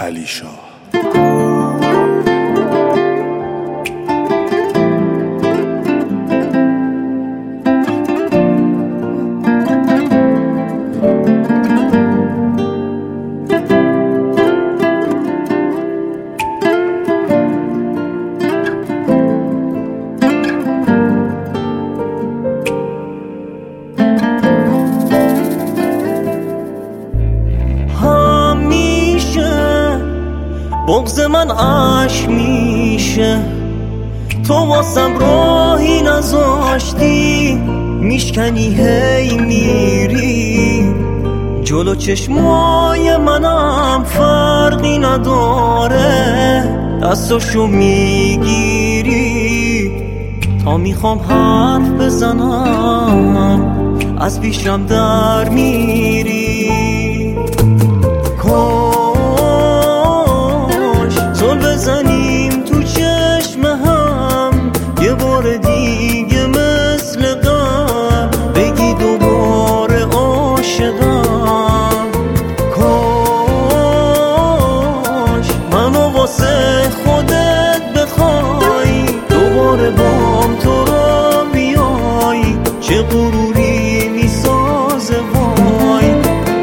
علی شاه. بغض من عشق میشه، تو واسم راهی نذاشتی، میشکنی هی میری جلو چشمای منم فرقی نداره، دستاشو میگیری تا میخوام حرف بزنم از پیشم در میری. بزنیم تو چشم هم یه بار دیگه مثل قبل، بگی دوباره عاشقم. کاش منو واسه خودت بخوای، دوباره بام تو را بیای، چه غروری میسازه وای.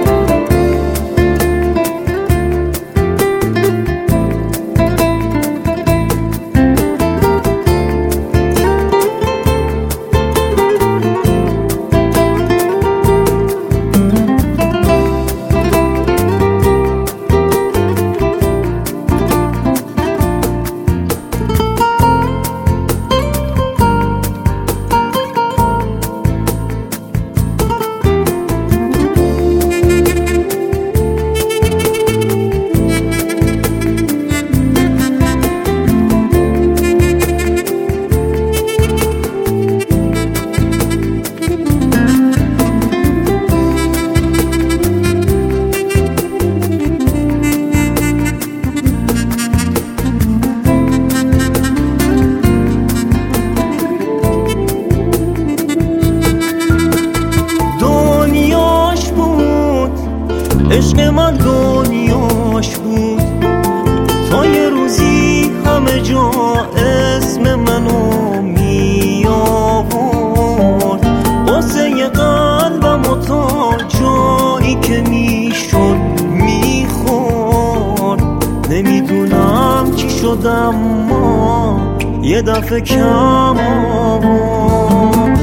عشق من دنیاش بود تا یه روزی همه جا اسم منو می آورد، واسه یه قلبم و تا جایی که میشد میخورد. نمیدونم چی شد اما یه دفعه کم آورد.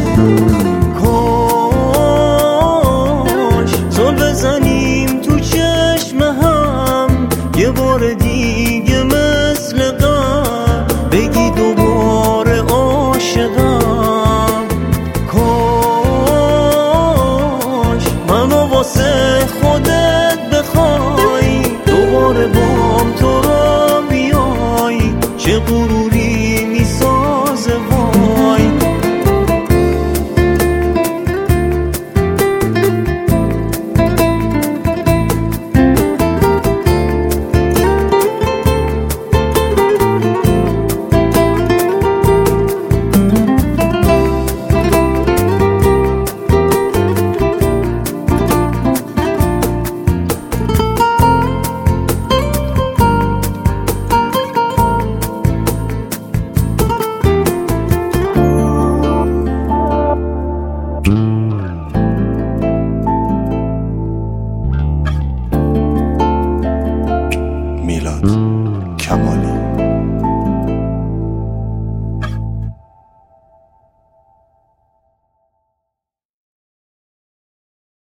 کاش زل بزنیم تو چشم هم یه بار دیگه مثل قبل، بگی دوباره عاشقم. کاش منو واسه خودت بخوای، دوباره بام تو را بیای، چه غروری میسازه وای. میلاد کمالی.